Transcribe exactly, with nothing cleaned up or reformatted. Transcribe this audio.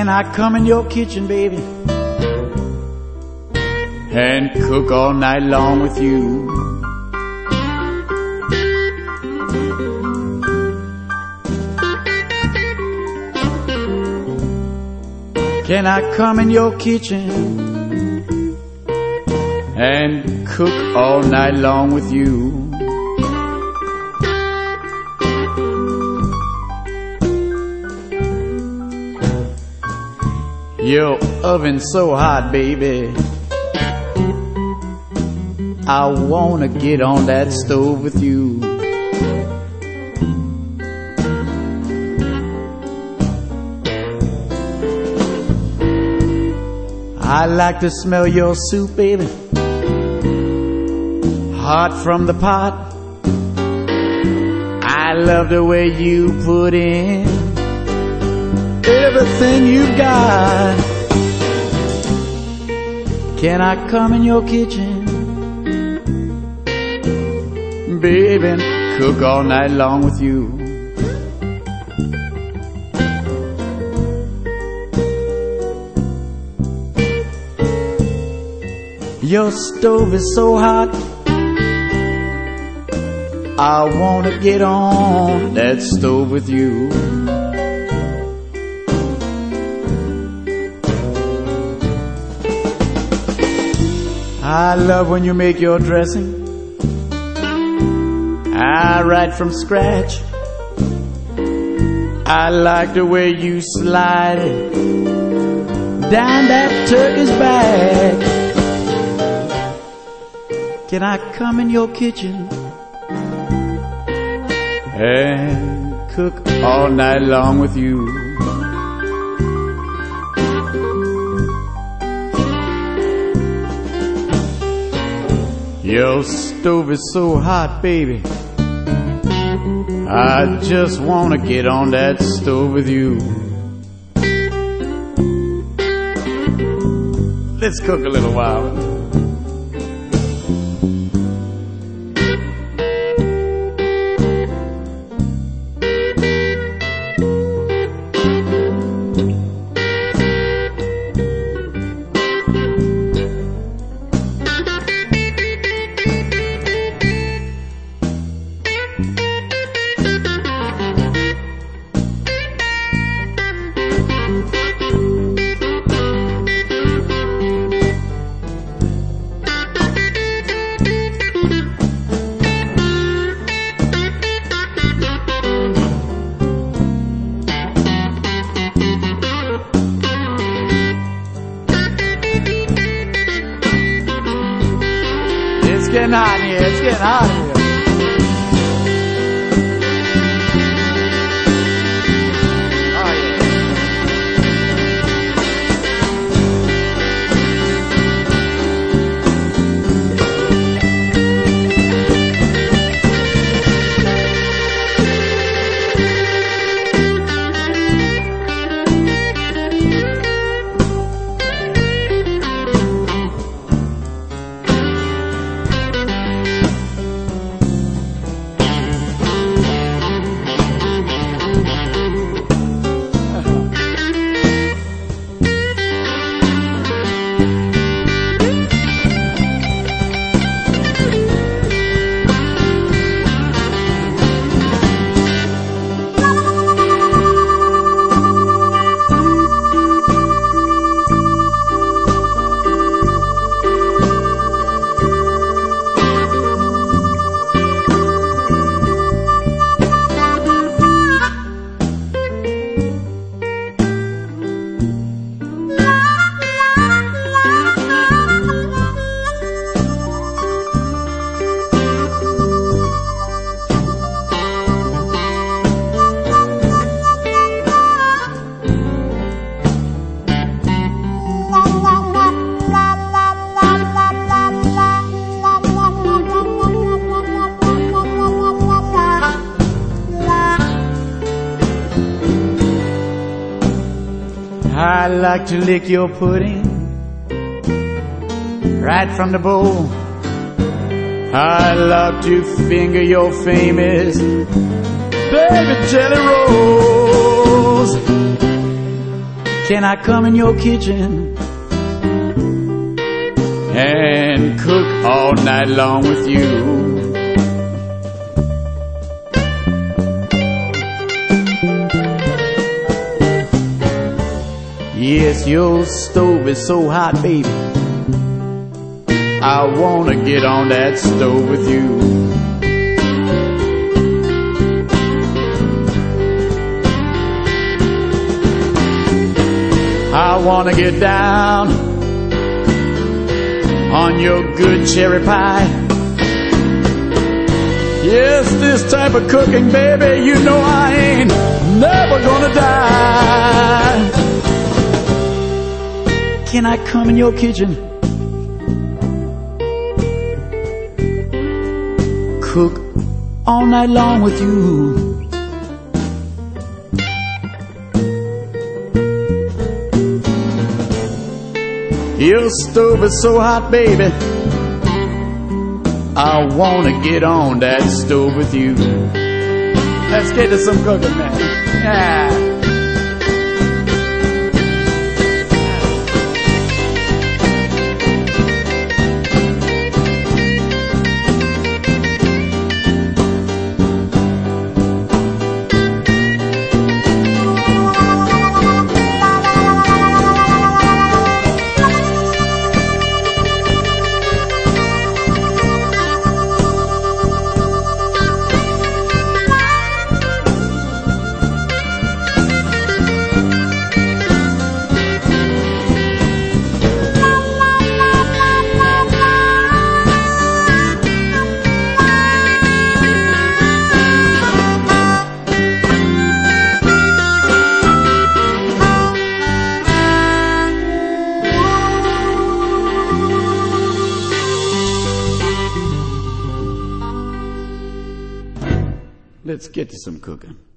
Can I come in your kitchen, baby, and cook all night long with you? Can I come in your kitchen and cook all night long with you? Your oven's so hot, baby, I wanna get on that stove with you. I like to smell your soup, baby, hot from the pot. I love the way you put in everything you've got. Can I come in your kitchen, baby, and cook all night long with you? Your stove is so hot, I wanna get on that stove with you. I love when you make your dressing, I right from scratch. I like the way you slide it down that turkey's back. Can I come in your kitchen and cook all night long with you? Your stove is so hot, baby, I just wanna get on that stove with you. Let's cook a little while. It's getting hot in here, it's getting hot in here. I like to lick your pudding right from the bowl. I love to finger your famous baby jelly rolls. Can I come in your kitchen and cook all night long with you? Yes, your stove is so hot, baby, I wanna get on that stove with you. I wanna get down on your good cherry pie. Yes, this type of cooking, baby, you know I ain't never gonna die. Can I come in your kitchen? Cook all night long with you. Your stove is so hot, baby, I wanna get on that stove with you. Let's get to some cooking, man. Yeah. Let's get to some cooking.